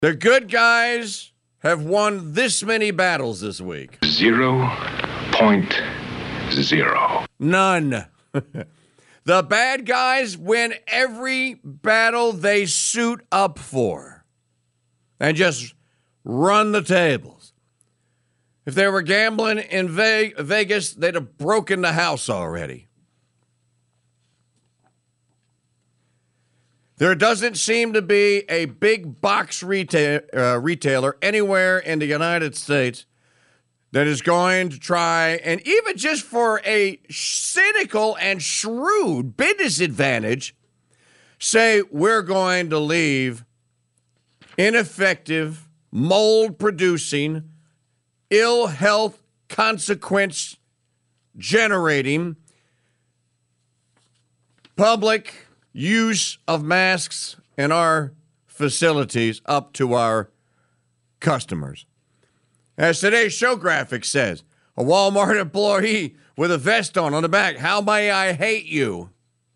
The good guys have won this many battles this week. 0.0. None. The bad guys win every battle they suit up for and just run the tables. If they were gambling in Vegas, they'd have broken the house already. There doesn't seem to be a big box retailer anywhere in the United States that is going to try, and even just for a cynical and shrewd business advantage, say we're going to leave ineffective, mold-producing, ill health consequence generating public use of masks in our facilities up to our customers. As today's show graphic says, a Walmart employee with a vest on the back, how may I hate you?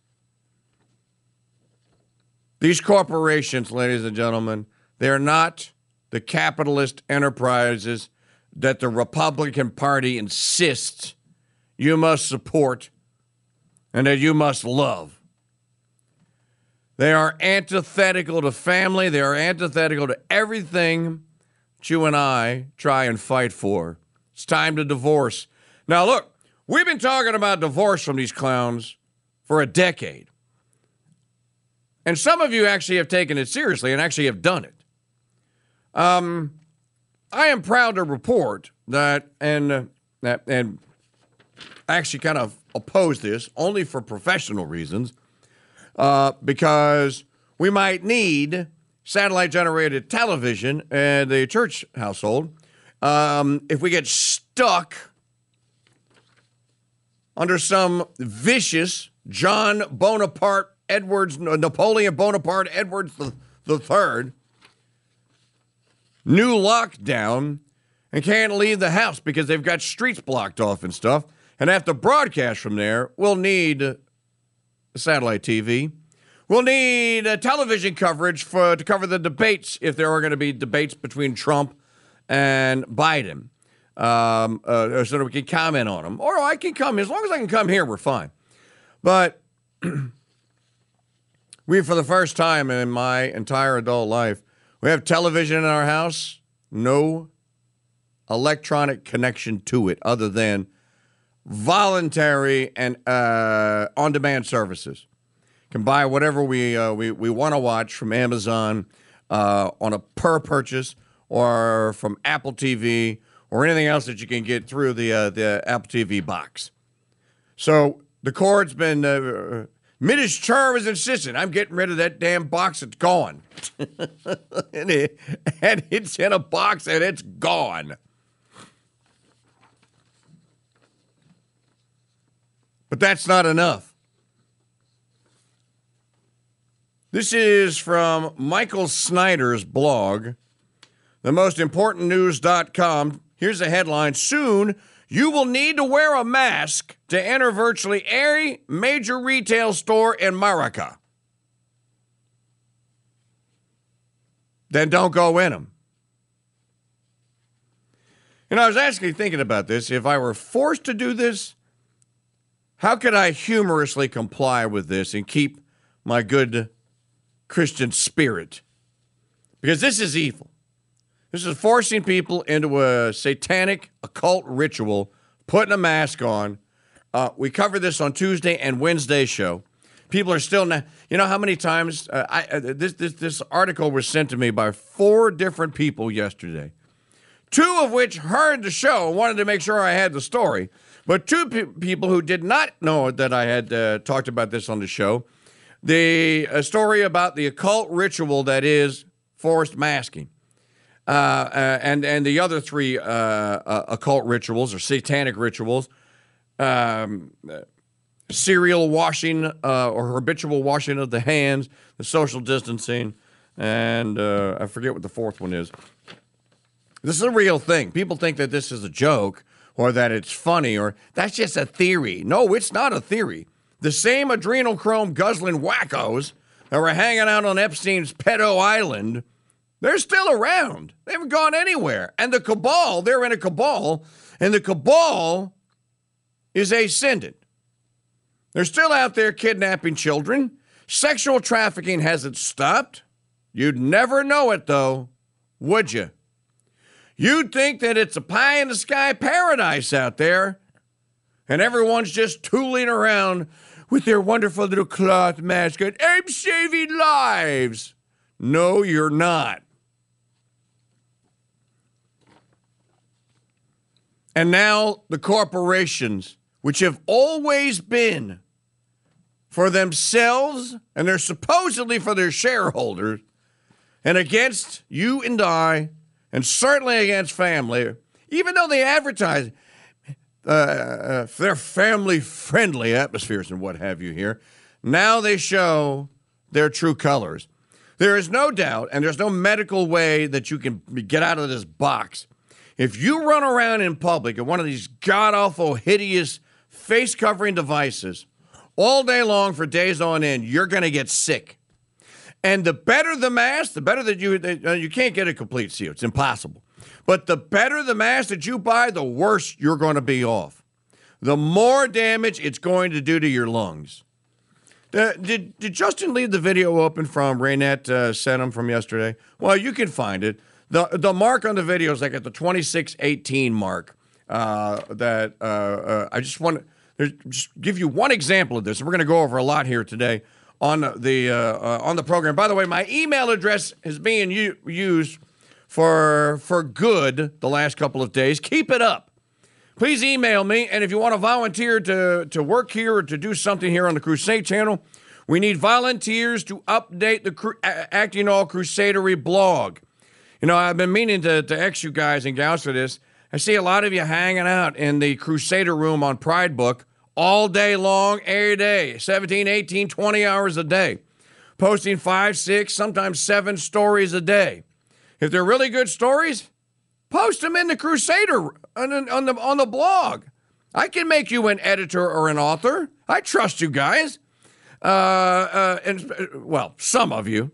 These corporations, ladies and gentlemen, they're not the capitalist enterprises that the Republican Party insists you must support and that you must love. They are antithetical to family. They are antithetical to everything that you and I try and fight for. It's time to divorce. Now, look, we've been talking about divorce from these clowns for a decade. And some of you actually have taken it seriously and actually have done it. I am proud to report that, and I actually kind of oppose this only for professional reasons, because we might need satellite-generated television in the church household if we get stuck under some vicious Napoleon Bonaparte Edwards III new lockdown and can't leave the house because they've got streets blocked off and stuff, and have to broadcast from there. We'll need satellite TV. We'll need television coverage to cover the debates, if there are going to be debates between Trump and Biden, so that we can comment on them. Or I can come, as long as I can come here, we're fine. But we, for the first time in my entire adult life, we have television in our house, no electronic connection to it other than voluntary and on-demand services. Can buy whatever we want to watch from Amazon on a per purchase, or from Apple TV, or anything else that you can get through the Apple TV box. So the cord's been Minish Charm is insistent. I'm getting rid of that damn box. It's gone. and it's in a box and it's gone. But that's not enough. This is from Michael Snyder's blog, themostimportantnews.com. Here's a headline. Soon, you will need to wear a mask to enter virtually every major retail store in America. Then don't go in them. You know, I was actually thinking about this. If I were forced to do this, how could I humorously comply with this and keep my good Christian spirit? Because this is evil. This is forcing people into a satanic occult ritual, putting a mask on. We covered this on Tuesday and Wednesday show. People are still not, you know how many times this article was sent to me by 4 different people yesterday. 2 of which heard the show and wanted to make sure I had the story. But 2 people who did not know that I had talked about this on the show. The story about the occult ritual that is forced masking. And the other 3 occult rituals or satanic rituals, serial washing or habitual washing of the hands, the social distancing, and I forget what the 4th one is. This is a real thing. People think that this is a joke or that it's funny or that's just a theory. No, it's not a theory. The same adrenochrome guzzling wackos that were hanging out on Epstein's pedo island They're still around. They haven't gone anywhere. And the cabal, they're in a cabal, and the cabal is ascendant. They're still out there kidnapping children. Sexual trafficking hasn't stopped. You'd never know it, though, would you? You'd think that it's a pie-in-the-sky paradise out there, and everyone's just tooling around with their wonderful little cloth mask and I'm saving lives. No, you're not. And now the corporations, which have always been for themselves and they're supposedly for their shareholders and against you and I and certainly against family, even though they advertise their family-friendly atmospheres and what have you here, now they show their true colors. There is no doubt, and there's no medical way that you can get out of this box. If you run around in public in one of these god-awful, hideous face-covering devices all day long for days on end, you're going to get sick. And the better the mask, the better that you can't get a complete seal. It's impossible. But the better the mask that you buy, the worse you're going to be off. The more damage it's going to do to your lungs. Did Justin leave the video open from Raynette sent him from yesterday? Well, you can find it. The mark on the video is like at the 26:18 mark. I just want to just give you one example of this. We're going to go over a lot here today on the program. By the way, my email address is being used for good the last couple of days. Keep it up. Please email me, and if you want to volunteer to work here or to do something here on the Crusade channel, we need volunteers to update the Acting All Crusadery blog. You know, I've been meaning to X you guys and gals for this. I see a lot of you hanging out in the Crusader room on Pride Book all day long, every day, 17, 18, 20 hours a day, posting 5, 6, sometimes 7 stories a day. If they're really good stories, post them in the Crusader on the blog. I can make you an editor or an author. I trust you guys. Well, some of you.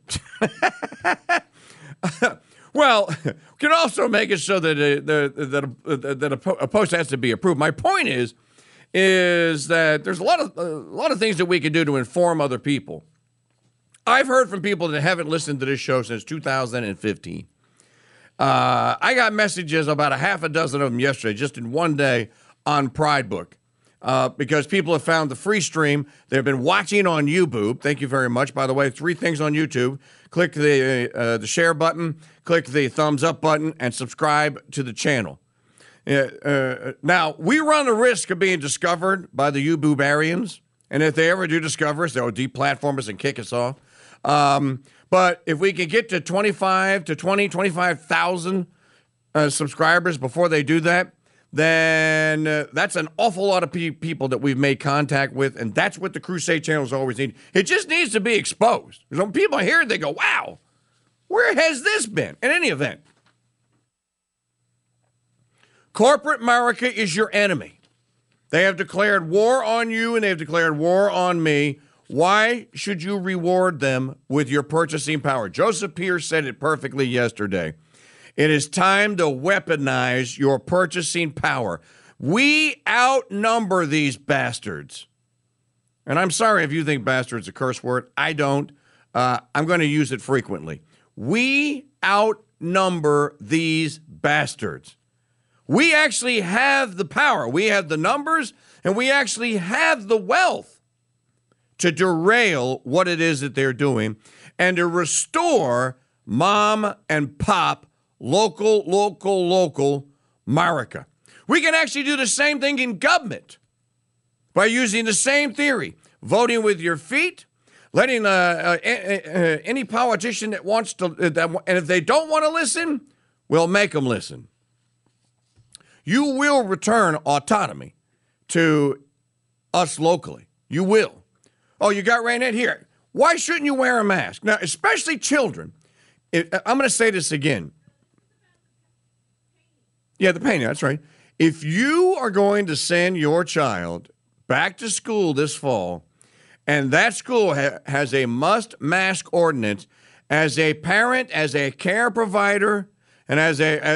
Well, we can also make it so that a post has to be approved. My point is that there's a lot of things that we can do to inform other people. I've heard from people that haven't listened to this show since 2015. I got messages, about a half a dozen of them yesterday, just in one day, on Pride Book. Because people have found the free stream. They've been watching on YouTube. Thank you very much. By the way, 3 things on YouTube. Click the share button, click the thumbs up button, and subscribe to the channel. Now, we run the risk of being discovered by the YouTuberians. And if they ever do discover us, they'll deplatform us and kick us off. But if we can get to 25,000 subscribers before they do that, then that's an awful lot of people that we've made contact with, and that's what the Crusade channels always need. It just needs to be exposed. When people hear it, they go, wow, where has this been? In any event, corporate America is your enemy. They have declared war on you, and they have declared war on me. Why should you reward them with your purchasing power? Joseph Pierce said it perfectly yesterday. It is time to weaponize your purchasing power. We outnumber these bastards. And I'm sorry if you think bastard's a curse word. I don't. I'm going to use it frequently. We outnumber these bastards. We actually have the power. We have the numbers, and we actually have the wealth to derail what it is that they're doing and to restore mom and pop local America. We can actually do the same thing in government by using the same theory. Voting with your feet, letting any politician that wants to, and if they don't want to listen, we'll make them listen. You will return autonomy to us locally. You will. Oh, you got Raynette here. Why shouldn't you wear a mask? Now, especially children. I'm going to say this again. Yeah, the painting, that's right. If you are going to send your child back to school this fall, and that school has a must mask ordinance, as a parent, as a care provider, and as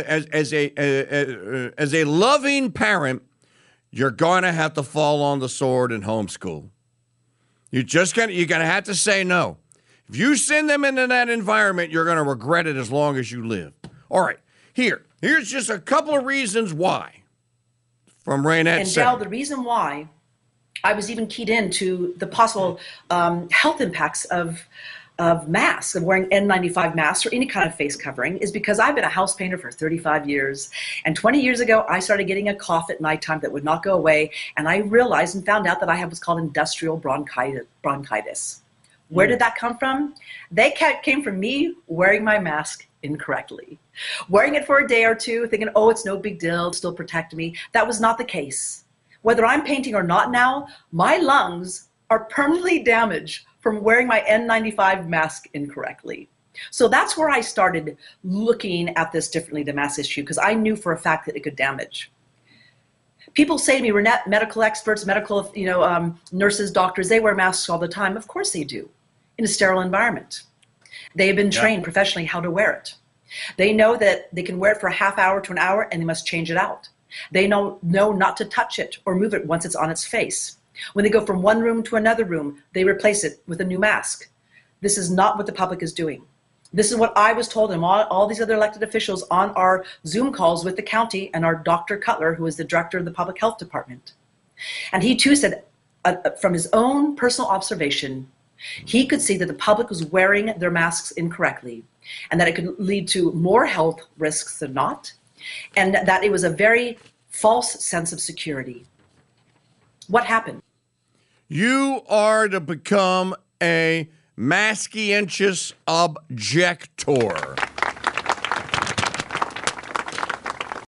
a loving parent, you're going to have to fall on the sword and homeschool. You're going to have to say no. If you send them into that environment, you're going to regret it as long as you live. All right, here's just a couple of reasons why. From Raynette. And Dale, the reason why I was even keyed into the possible health impacts of masks, of wearing N95 masks or any kind of face covering, is because I've been a house painter for 35 years. And 20 years ago, I started getting a cough at nighttime that would not go away. And I realized and found out that I have what's called industrial bronchitis. Where did that come from? They came from me wearing my mask incorrectly. Wearing it for a day or two, thinking, oh, it's no big deal, it'll still protect me. That was not the case. Whether I'm painting or not now, my lungs are permanently damaged from wearing my N95 mask incorrectly. So that's where I started looking at this differently, the mask issue, because I knew for a fact that it could damage. People say to me, Raynette, medical experts, medical, nurses, doctors, they wear masks all the time. Of course they do, in a sterile environment. They have been trained professionally how to wear it. They know that they can wear it for a half hour to an hour and they must change it out. They know not to touch it or move it once it's on its face. When they go from one room to another room, they replace it with a new mask. This is not what the public is doing. This is what I was told, and all these other elected officials on our Zoom calls with the county and our Dr. Cutler, who is the director of the public health department. And he too said, from his own personal observation, he could see that the public was wearing their masks incorrectly and that it could lead to more health risks than not, and that it was a very false sense of security. What happened? You are to become a mascientious objector.